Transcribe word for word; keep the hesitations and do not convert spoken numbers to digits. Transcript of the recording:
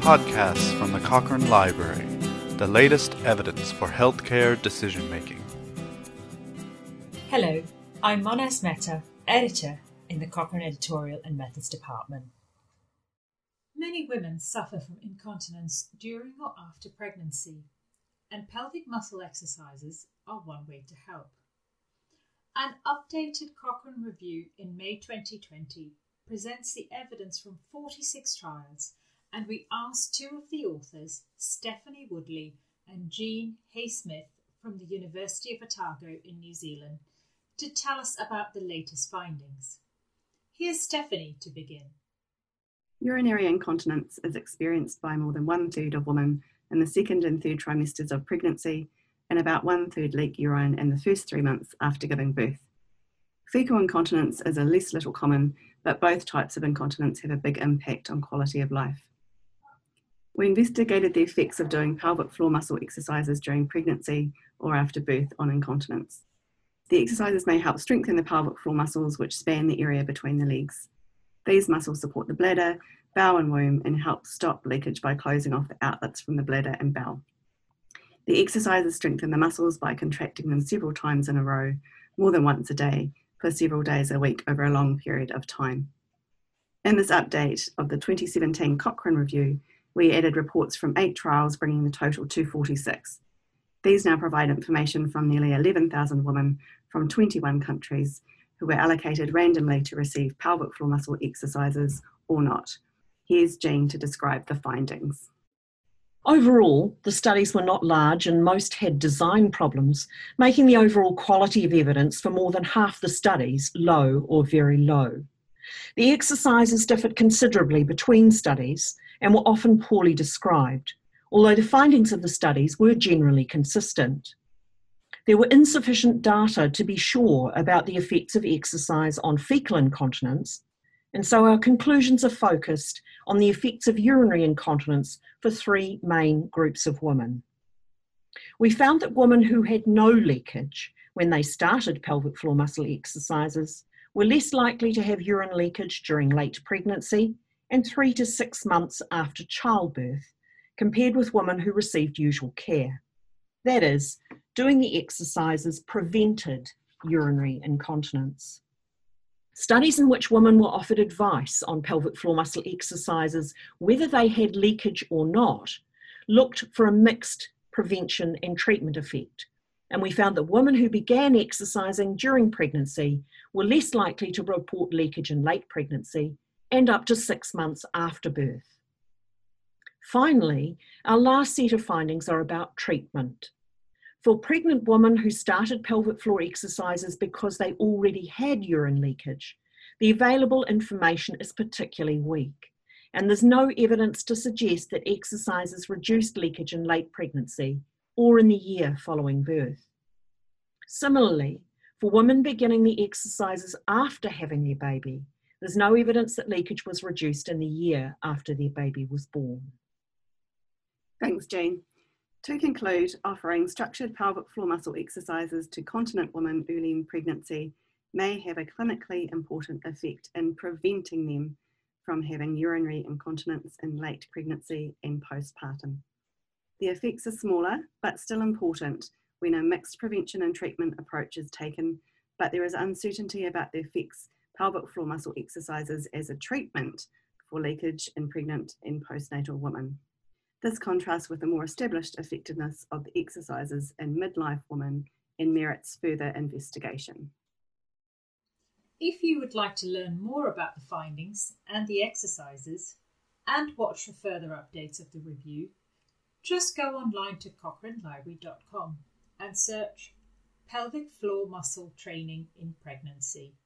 podcasts from the Cochrane Library, the latest evidence for healthcare decision-making. Hello, I'm Monas Mehta, editor in the Cochrane Editorial and Methods Department. Many women suffer from incontinence during or after pregnancy, and pelvic muscle exercises are one way to help. An updated Cochrane review in May twenty twenty presents the evidence from forty-six trials, and we asked two of the authors, Stephanie Woodley and Jean Hay-Smith from the University of Otago in New Zealand, to tell us about the latest findings. Here's Stephanie to begin. Urinary incontinence is experienced by more than one-third of women in the second and third trimesters of pregnancy, and about one-third leak urine in the first three months after giving birth. Fecal incontinence is a less little common, but both types of incontinence have a big impact on quality of life. We investigated the effects of doing pelvic floor muscle exercises during pregnancy or after birth on incontinence. The exercises may help strengthen the pelvic floor muscles which span the area between the legs. These muscles support the bladder, bowel and womb and help stop leakage by closing off the outlets from the bladder and bowel. The exercises strengthen the muscles by contracting them several times in a row, more than once a day, for several days a week over a long period of time. In this update of the twenty seventeen Cochrane Review, we added reports from eight trials, bringing the total to forty-six. These now provide information from nearly eleven thousand women from twenty-one countries who were allocated randomly to receive pelvic floor muscle exercises or not. Here's Jean to describe the findings. Overall, the studies were not large and most had design problems, making the overall quality of evidence for more than half the studies low or very low. The exercises differed considerably between studies and were often poorly described, although the findings of the studies were generally consistent. There were insufficient data to be sure about the effects of exercise on fecal incontinence, and so our conclusions are focused on the effects of urinary incontinence for three main groups of women. We found that women who had no leakage when they started pelvic floor muscle exercises were less likely to have urine leakage during late pregnancy and three to six months after childbirth, compared with women who received usual care. That is, doing the exercises prevented urinary incontinence. Studies in which women were offered advice on pelvic floor muscle exercises, whether they had leakage or not, looked for a mixed prevention and treatment effect. And we found that women who began exercising during pregnancy were less likely to report leakage in late pregnancy and up to six months after birth. Finally, our last set of findings are about treatment. For pregnant women who started pelvic floor exercises because they already had urine leakage, the available information is particularly weak, and there's no evidence to suggest that exercises reduced leakage in late pregnancy or in the year following birth. Similarly, for women beginning the exercises after having their baby, there's no evidence that leakage was reduced in the year after their baby was born. Thanks, Jean. To conclude, offering structured pelvic floor muscle exercises to continent women early in pregnancy may have a clinically important effect in preventing them from having urinary incontinence in late pregnancy and postpartum. The effects are smaller, but still important when a mixed prevention and treatment approach is taken, but there is uncertainty about the effects pelvic floor muscle exercises as a treatment for leakage in pregnant and postnatal women. This contrasts with the more established effectiveness of the exercises in midlife women and merits further investigation. If you would like to learn more about the findings and the exercises and watch for further updates of the review, just go online to cochrane library dot com and search Pelvic Floor Muscle Training in Pregnancy.